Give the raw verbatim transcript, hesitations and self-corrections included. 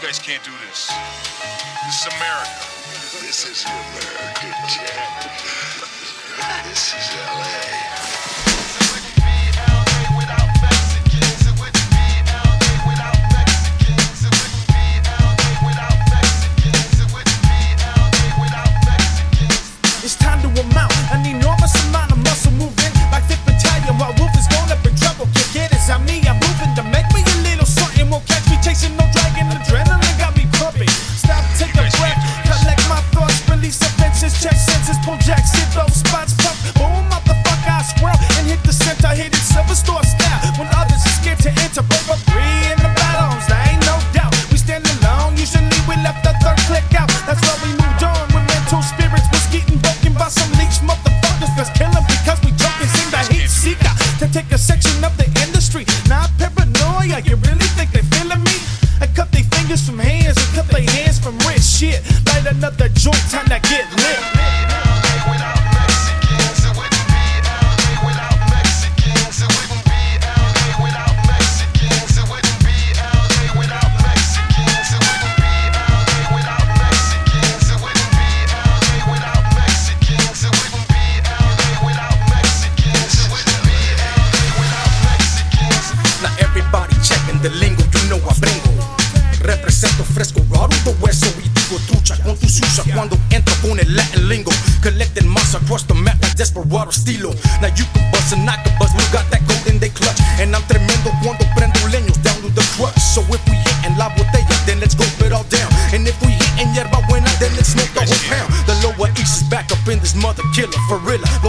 guys can't do this. This is America. This is America, Jack. This is L A. It's time to amount an enormous amount of muscle moving like Fifth Battalion while Wolf is gone up in trouble. Kick it, it's on me, I'm moving to make me a little something. Won't catch me chasing no dragon, adrenaline got me pumping. Stop, take a breath, collect my thoughts, release offenses, check senses, pull jacks, hit those spots, pump, boom, motherfucker, I swirl and hit the center, hit it silver store style. When others are scared to enter, break up three in the battles, there ain't no doubt. We stand alone, usually we left the third click out. That's why we moved on with mental spirits, was getting broken by some leech motherfuckers. Let's kill them because we drunk and sing the heat seeker to take a section of the industry. Now paranoia, you really think they feeling me? I cut their fingers from hands and cut their hands from wrist. Shit, light another joint, time to get lit. The lingo, you know I bringo. Represento fresco, rudo hueso y digo trucha con tu suya cuando entro con el Latin lingo. Collecting massa across the map like desperado estilo. Now you can bust and I can bust, we got that gold in they clutch. And I'm tremendo cuando prendo leños down to the crush. So if we hittin' la botella, then let's go it all down. And if we hittin' yerba buena, then let's smoke the whole pound. The lower east is back up in this mother killer for real.